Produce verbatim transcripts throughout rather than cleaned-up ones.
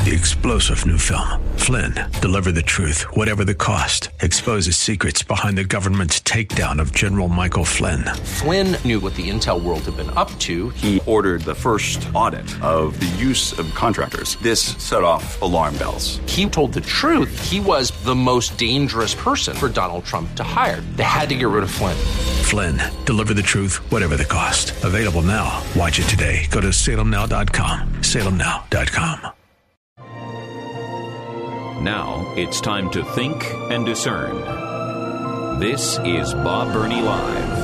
The explosive new film, Flynn, deliver the truth, whatever the cost, exposes secrets behind the government's takedown of General Michael Flynn. Flynn knew what the intel world had been up to. He ordered the first audit of the use of contractors. This set off alarm bells. He told the truth. He was the most dangerous person for Donald Trump to hire. They had to get rid of Flynn. Flynn, deliver the truth, whatever the cost. Available now. Watch it today. Go to salem now dot com. salem now dot com. Now it's time to think and discern. This is Bob Burney Live.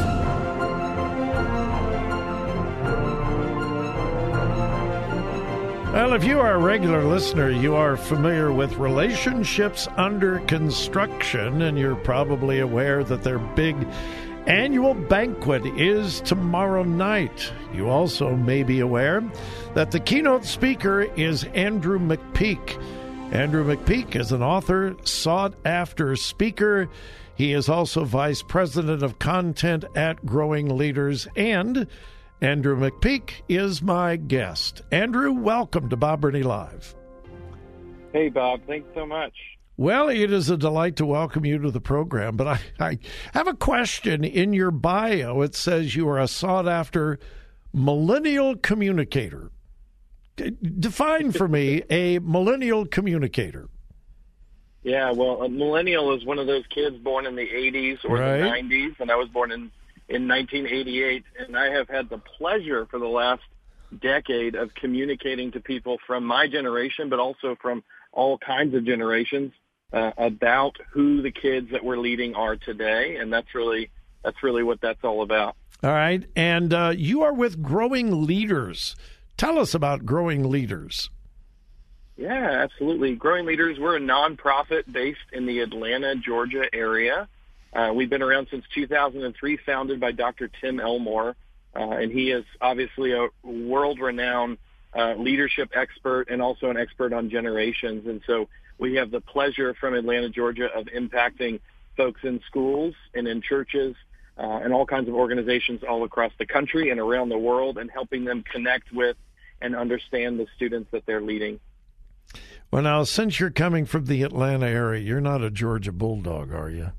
Well, if you are a regular listener, you are familiar with Relationships Under Construction, and you're probably aware that their big annual banquet is tomorrow night. You also may be aware that the keynote speaker is Andrew McPeak. Andrew McPeak is an author, sought-after speaker. He is also vice president of content at Growing Leaders, and Andrew McPeak is my guest. Andrew, welcome to Bob Burney Live. Hey, Bob. Thanks so much. Well, it is a delight to welcome you to the program, but I, I have a question. In your bio, it says you are a sought-after millennial communicator. Define for me a millennial communicator. Yeah, well, a millennial is one of those kids born in the eighties or right. the nineties, and I was born in, in nineteen eighty-eight, and I have had the pleasure for the last decade of communicating to people from my generation, but also from all kinds of generations, uh, about who the kids that we're leading are today, and that's really that's really what that's all about. All right, and uh, you are with Growing Leaders. Tell us about Growing Leaders. Yeah, absolutely. Growing Leaders, we're a nonprofit based in the Atlanta, Georgia area. Uh, we've been around since two thousand three, founded by Doctor Tim Elmore, uh, and he is obviously a world-renowned uh, leadership expert and also an expert on generations. And so we have the pleasure from Atlanta, Georgia, of impacting folks in schools and in churches uh, and all kinds of organizations all across the country and around the world, and helping them connect with and understand the students that they're leading. Well, now, since you're coming from the Atlanta area, you're not a Georgia Bulldog, are you?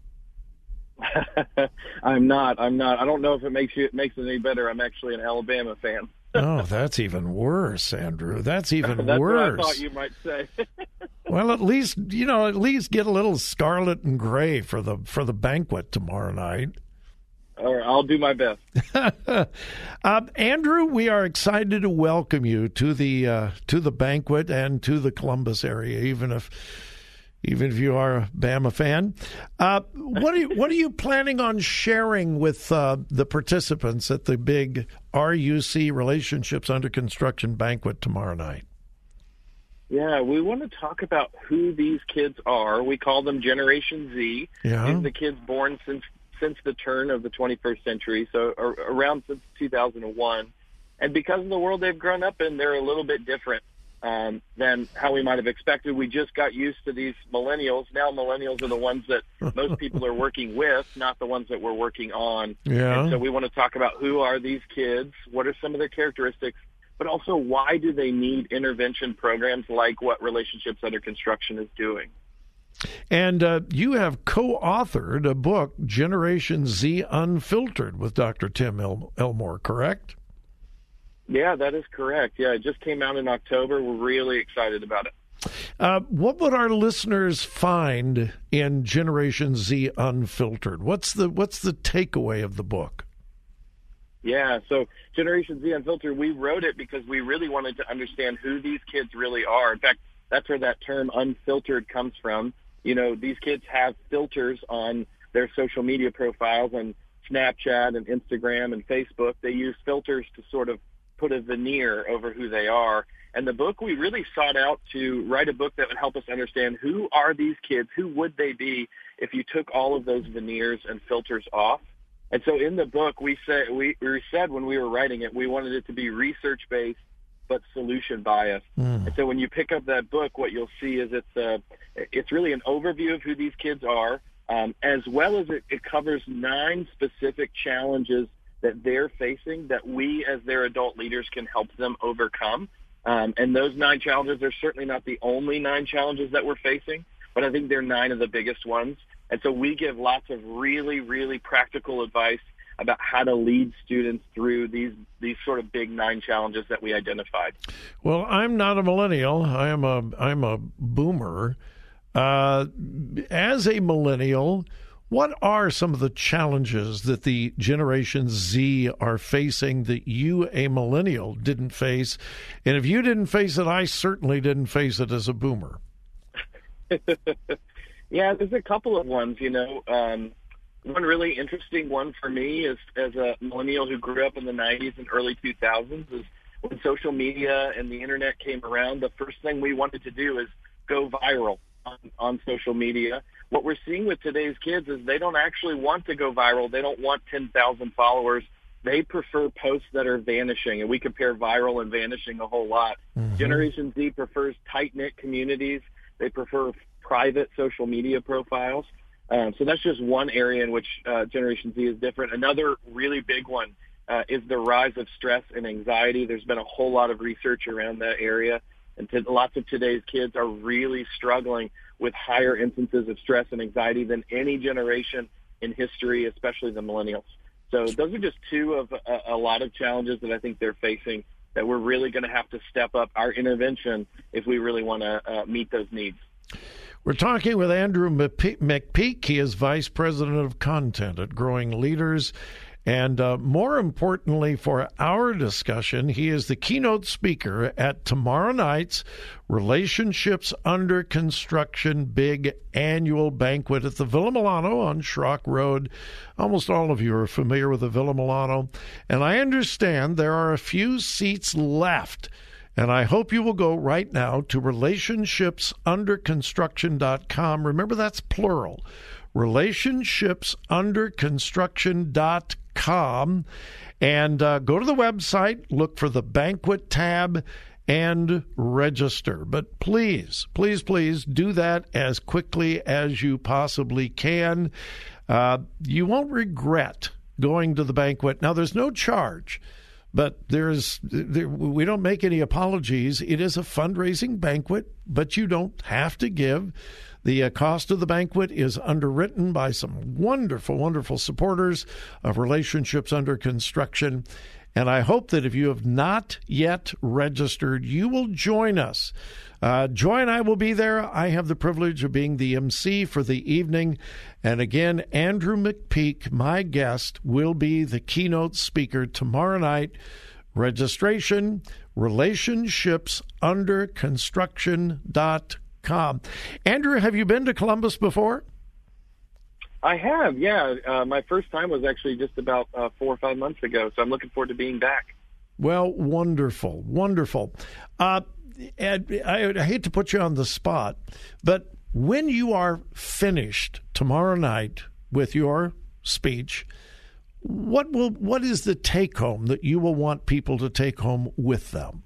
I'm not. I'm not. I don't know if it makes you it makes it any better. I'm actually an Alabama fan. Oh, that's even worse, Andrew. That's even that's worse. What I thought you might say. Well, at least you know. At least get a little scarlet and gray for the for the banquet tomorrow night. All right, I'll do my best. uh, Andrew, we are excited to welcome you to the uh, to the banquet and to the Columbus area, even if even if you are a Bama fan. Uh, what are you, what are you planning on sharing with uh, the participants at the big R U C Relationships Under Construction banquet tomorrow night? Yeah, we want to talk about who these kids are. We call them Generation Z. Yeah. These are the kids born since since the turn of the twenty-first century, so around since two thousand one. And because of the world they've grown up in, they're a little bit different um, than how we might have expected. We just got used to these millennials. Now millennials are the ones that most people are working with, not the ones that we're working on. Yeah. And so we want to talk about who are these kids, what are some of their characteristics, but also why do they need intervention programs like what Relationships Under Construction is doing. And uh, you have co-authored a book, Generation Z Unfiltered, with Doctor Tim El- Elmore, correct? Yeah, that is correct. Yeah, it just came out in October. We're really excited about it. Uh, what would our listeners find in Generation Z Unfiltered? What's the what's the takeaway of the book? Yeah, so Generation Z Unfiltered, we wrote it because we really wanted to understand who these kids really are. In fact, that's where that term unfiltered comes from. You know, these kids have filters on their social media profiles on Snapchat and Instagram and Facebook. They use filters to sort of put a veneer over who they are. And the book, we really sought out to write a book that would help us understand who are these kids, who would they be if you took all of those veneers and filters off. And so in the book, we said, we, we said when we were writing it, we wanted it to be research-based but solution bias. Mm. And so when you pick up that book, what you'll see is it's uh, it's really an overview of who these kids are, um, as well as it, it covers nine specific challenges that they're facing that we as their adult leaders can help them overcome. Um, and those nine challenges are certainly not the only nine challenges that we're facing, but I think they're nine of the biggest ones. And so we give lots of really, really practical advice about how to lead students through these these sort of big nine challenges that we identified. Well, I'm not a millennial. I am a I'm a boomer. Uh, as a millennial, what are some of the challenges that the Generation Z are facing that you, a millennial, didn't face? And if you didn't face it, I certainly didn't face it as a boomer. Yeah, there's a couple of ones, you know. Um, one really interesting one for me is as a millennial who grew up in the nineties and early two thousands is when social media and the internet came around, the first thing we wanted to do is go viral on, on social media. What we're seeing with today's kids is they don't actually want to go viral. They don't want ten thousand followers. They prefer posts that are vanishing, and we compare viral and vanishing a whole lot. Mm-hmm. Generation Z prefers tight-knit communities. They prefer private social media profiles. Um, so that's just one area in which uh, Generation Z is different. Another really big one uh, is the rise of stress and anxiety. There's been a whole lot of research around that area, and to, lots of today's kids are really struggling with higher instances of stress and anxiety than any generation in history, especially the millennials. So those are just two of a, a lot of challenges that I think they're facing that we're really going to have to step up our intervention if we really want to uh, meet those needs. We're talking with Andrew McPeak. He is Vice President of Content at Growing Leaders. And uh, more importantly for our discussion, he is the keynote speaker at tomorrow night's Relationships Under Construction big annual banquet at the Villa Milano on Schrock Road. Almost all of you are familiar with the Villa Milano. And I understand there are a few seats left. And I hope you will go right now to relationships under construction dot com. Remember, that's plural. relationships under construction dot com. And uh, go to the website, look for the banquet tab, and register. But please, please, please do that as quickly as you possibly can. Uh, you won't regret going to the banquet. Now, there's no charge. But there's there, we don't make any apologies. It is a fundraising banquet, but you don't have to give. The uh, cost of the banquet is underwritten by some wonderful, wonderful supporters of Relationships Under Construction. And I hope that if you have not yet registered, you will join us. Uh, Joy and I will be there. I have the privilege of being the M C for the evening. And again, Andrew McPeak, my guest, will be the keynote speaker tomorrow night. Registration, relationships under construction dot com. Andrew, have you been to Columbus before? I have, yeah. Uh, my first time was actually just about uh, four or five months ago, so I'm looking forward to being back. Well, wonderful, wonderful. Uh, and I, I hate to put you on the spot, but when you are finished tomorrow night with your speech, what will what is the take-home that you will want people to take home with them?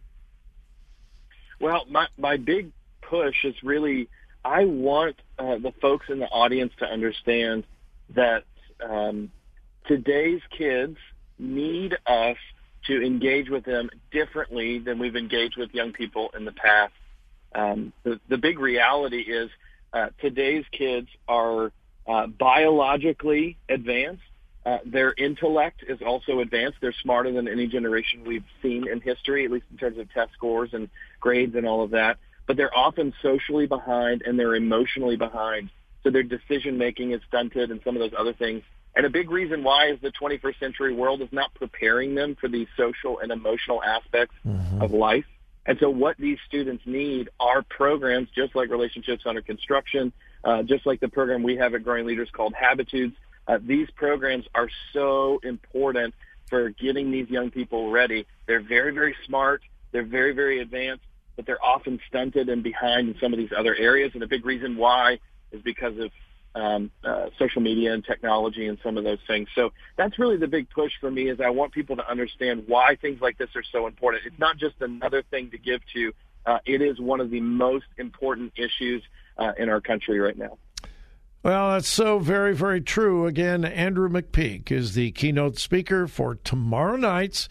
Well, my, my big push is really I want uh, the folks in the audience to understand that um, today's kids need us to engage with them differently than we've engaged with young people in the past. Um, the, the big reality is uh, today's kids are uh, biologically advanced. Uh, their intellect is also advanced. They're smarter than any generation we've seen in history, at least in terms of test scores and grades and all of that. But they're often socially behind and they're emotionally behind. So their decision-making is stunted and some of those other things. And a big reason why is the twenty-first century world is not preparing them for these social and emotional aspects mm-hmm. of life. And so what these students need are programs just like Relationships Under Construction, uh, just like the program we have at Growing Leaders called Habitudes. Uh, these programs are so important for getting these young people ready. They're very, very smart. They're very, very advanced, but they're often stunted and behind in some of these other areas. And a big reason why is because of um, uh, social media and technology and some of those things. So that's really the big push for me is I want people to understand why things like this are so important. It's not just another thing to give to. Uh, it is one of the most important issues uh, in our country right now. Well, that's so very, very true. Again, Andrew McPeak is the keynote speaker for tomorrow night's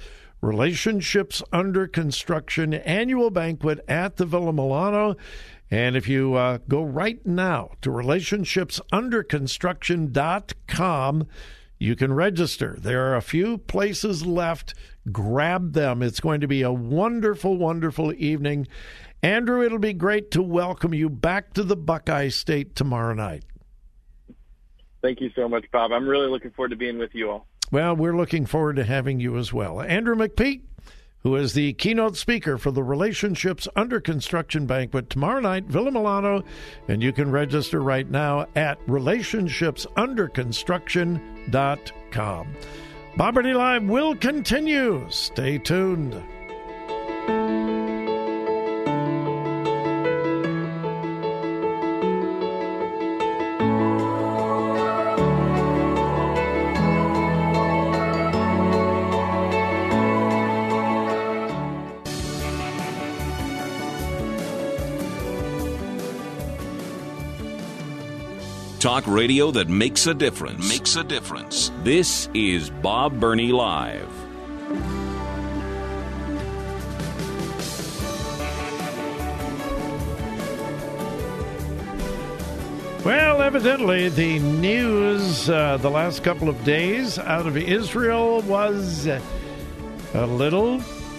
Relationships Under Construction annual banquet at the Villa Milano. And if you uh, go right now to relationships under construction dot com, you can register. There are a few places left. Grab them. It's going to be a wonderful, wonderful evening. Andrew, it'll be great to welcome you back to the Buckeye State tomorrow night. Thank you so much, Bob. I'm really looking forward to being with you all. Well, we're looking forward to having you as well. Andrew McPeak, who is the keynote speaker for the Relationships Under Construction banquet tomorrow night, Villa Milano, and you can register right now at relationships under construction dot com. Bob Burney Live will continue. Stay tuned. Talk radio that makes a difference. Makes a difference. This is Bob Burney Live. Well, evidently, the news uh, the last couple of days out of Israel was a little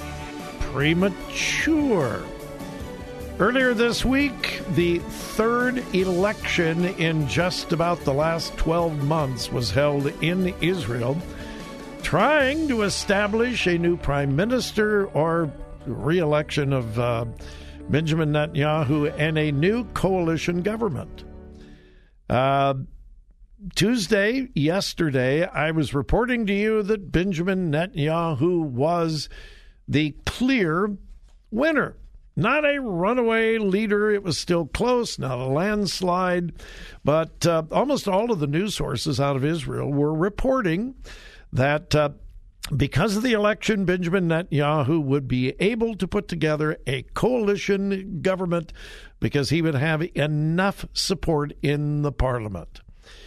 premature. Earlier this week, the third election in just about the last twelve months was held in Israel, trying to establish a new prime minister or re-election of uh, Benjamin Netanyahu and a new coalition government. Uh, Tuesday, yesterday, I was reporting to you that Benjamin Netanyahu was the clear winner. Not a runaway leader. It was still close, not a landslide. But uh, almost all of the news sources out of Israel were reporting that uh, because of the election, Benjamin Netanyahu would be able to put together a coalition government because he would have enough support in the parliament.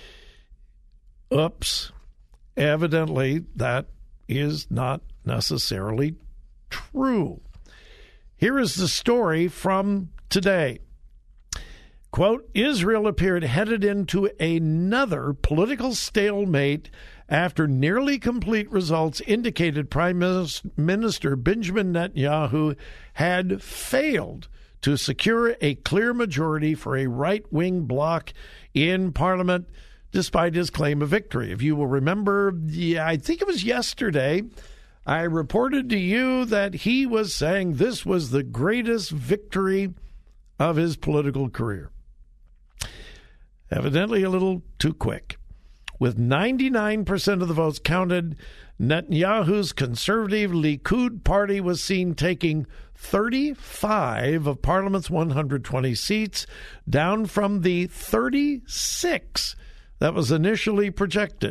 Oops. Evidently, that is not necessarily true. Here is the story from today. Quote, Israel appeared headed into another political stalemate after nearly complete results indicated Prime Minister Benjamin Netanyahu had failed to secure a clear majority for a right-wing bloc in Parliament, despite his claim of victory. If you will remember, yeah, I think it was yesterday, I reported to you that he was saying this was the greatest victory of his political career. Evidently a little too quick. With ninety-nine percent of the votes counted, Netanyahu's conservative Likud party was seen taking thirty-five of Parliament's one hundred twenty seats, down from the thirty-six that was initially projected.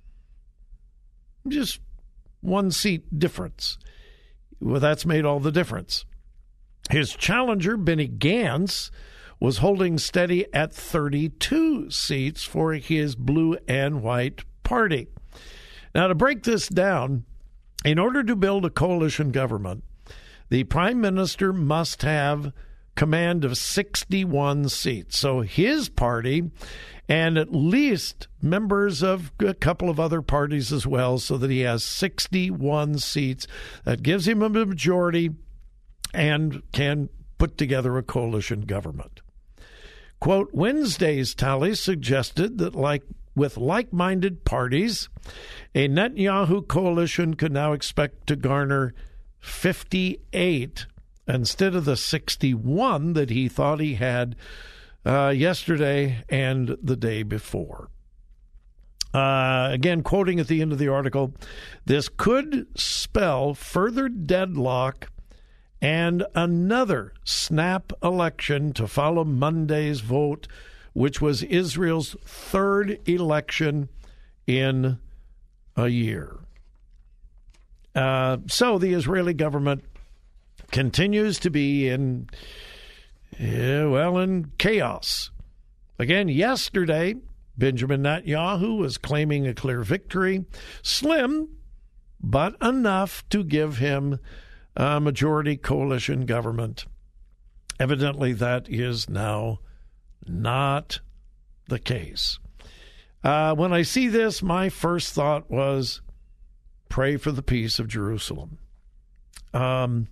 Just one seat difference. Well, that's made all the difference. His challenger, Benny Gantz, was holding steady at thirty-two seats for his blue and white party. Now, to break this down, in order to build a coalition government, the prime minister must have command of sixty-one seats. So his party and at least members of a couple of other parties as well, so that he has sixty-one seats. That gives him a majority and can put together a coalition government. Quote, Wednesday's tally suggested that like with like-minded parties, a Netanyahu coalition could now expect to garner fifty-eight instead of the sixty-one that he thought he had Uh, yesterday and the day before. Uh, again, quoting at the end of the article, this could spell further deadlock and another snap election to follow Monday's vote, which was Israel's third election in a year. Uh, so the Israeli government continues to be in Yeah, well, in chaos. Again, yesterday, Benjamin Netanyahu was claiming a clear victory. Slim, but enough to give him a majority coalition government. Evidently, that is now not the case. Uh, when I see this, my first thought was, pray for the peace of Jerusalem. Um,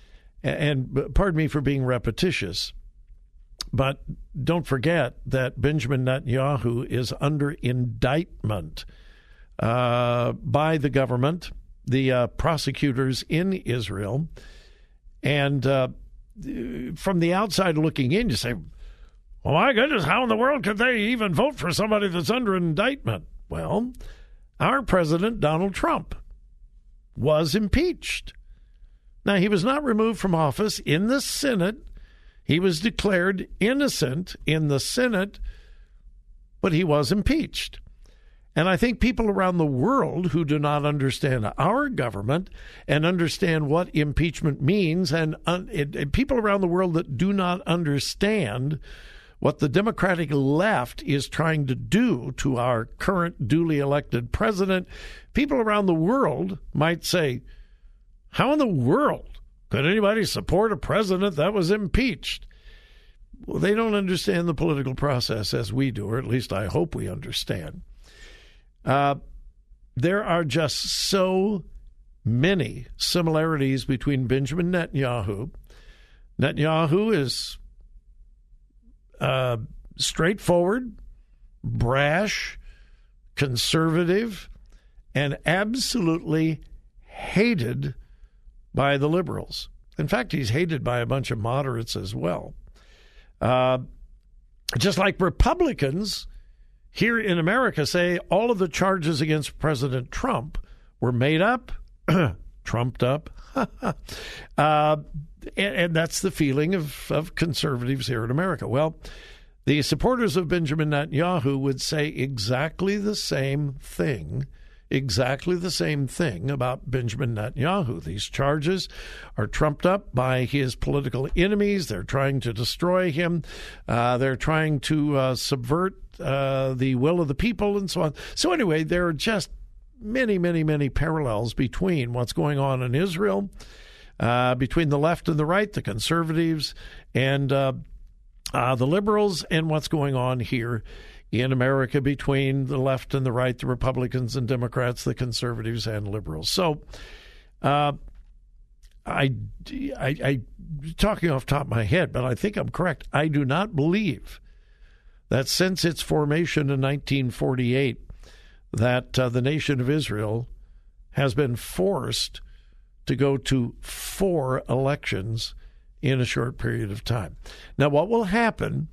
and pardon me for being repetitious, but don't forget that Benjamin Netanyahu is under indictment uh, by the government, the uh, prosecutors in Israel. And uh, from the outside looking in, you say, well, my goodness, how in the world could they even vote for somebody that's under indictment? Well, our president, Donald Trump, was impeached. Now, he was not removed from office in the Senate. He was declared innocent in the Senate, but he was impeached. And I think people around the world who do not understand our government and understand what impeachment means, and, uh, it, it, people around the world that do not understand what the Democratic left is trying to do to our current duly elected president, people around the world might say, how in the world could anybody support a president that was impeached? Well, they don't understand the political process as we do, or at least I hope we understand. Uh, there are just so many similarities between Benjamin Netanyahu. Netanyahu is uh, straightforward, brash, conservative, and absolutely hated by the liberals. In fact, he's hated by a bunch of moderates as well. Uh, just like Republicans here in America say all of the charges against President Trump were made up, trumped up, uh, and, and that's the feeling of, of conservatives here in America. Well, the supporters of Benjamin Netanyahu would say exactly the same thing Exactly the same thing about Benjamin Netanyahu. These charges are trumped up by his political enemies. They're trying to destroy him. Uh, they're trying to uh, subvert uh, the will of the people and so on. So anyway, there are just many, many, many parallels between what's going on in Israel, uh, between the left and the right, the conservatives and uh, uh, the liberals, and what's going on here in America between the left and the right, the Republicans and Democrats, the conservatives and liberals. So, uh, I, I, I, talking off the top of my head, but I think I'm correct. I do not believe that since its formation in nineteen forty-eight, that uh, the nation of Israel has been forced to go to four elections in a short period of time. Now, what will happen?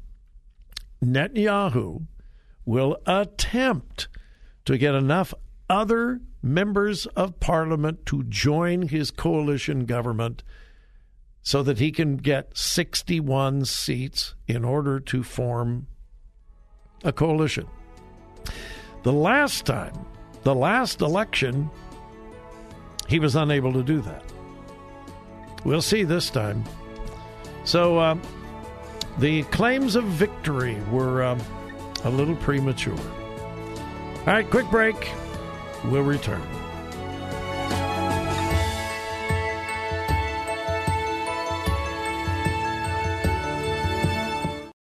Netanyahu will attempt to get enough other members of parliament to join his coalition government so that he can get sixty-one seats in order to form a coalition. The last time, the last election, he was unable to do that. We'll see this time. So uh, the claims of victory were Uh, a little premature. All right, quick break. We'll return.